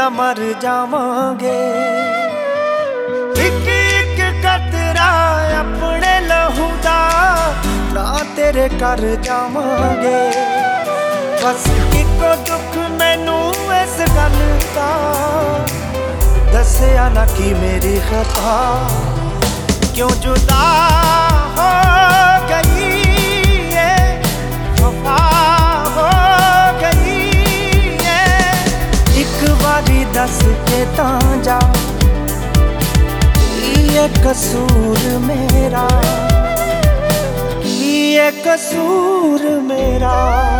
ना मर जावांगे। एक एक कतरा अपने लहू दा ना तेरे कर जावांगे। बस इको दुख मैनू इस गल दा, दस्या ना कि मेरी खता क्यों जुदा हो गई है, वफा हो गई है। एक बारी दस के तां जा ये कसूर मेरा, ये कसूर मेरा।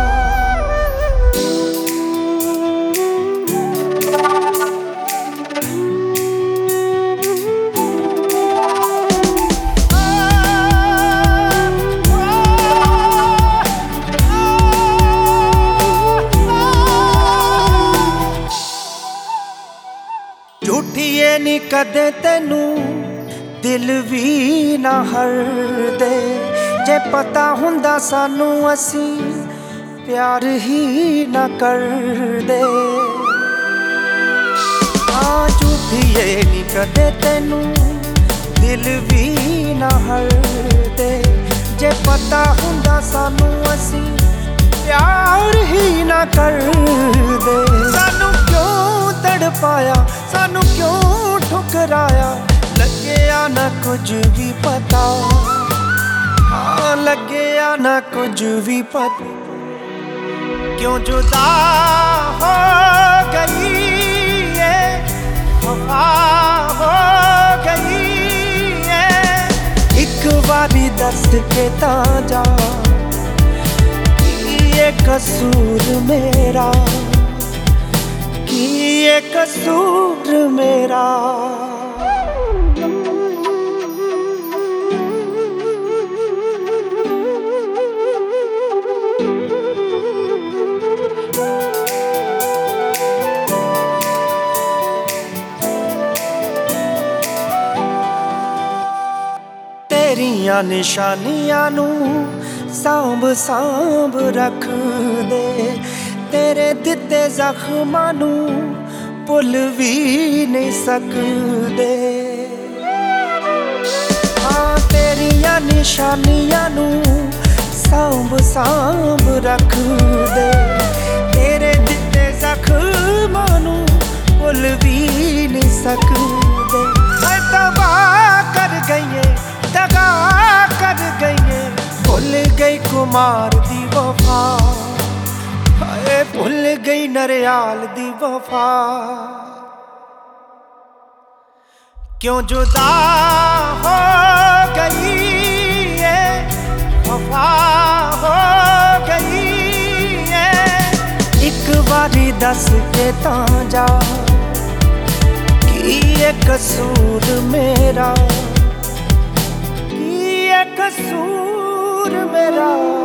झूठिए नी कदे तेनू दिल भी ना हरदे, जे पता हुंदा सानू असी प्यार ही ना करदे। हाँ झूठिए नी कदे तेनू दिल भी ना हरदे, जे पता हुंदा सानू असी प्यार ही ना करदे। सानू क्यों तड़पाया, सानू क्यों ठुकराया, लग्या ना कुछ भी पता। हाँ लग्या ना कुछ भी पता क्यों जुदा हो गई है, वफा हो गई है। एक बारी दस के तां जा ये कसूर मेरा, ये कसूर मेरा। तेरियां निशानियां नू सांभ सांभ रख दे, तेरे दिते जख्मां नू भुल भी नहीं सकदे। हाँ तेरियां निशानियां नू सांभ सांभ रख दे, तेरे दिते जख्मां नू भुल भी नहीं सकदे। मैं तबाह कर गई, दगा कर गई, भुल गई कुमार दी वफा, भुल गई नरियाल दी वफा। क्यों जुदा हो गई है, वफा हो गई है। एक बारी दस के तां जा कि ये कसूर मेरा, ये कसूर मेरा।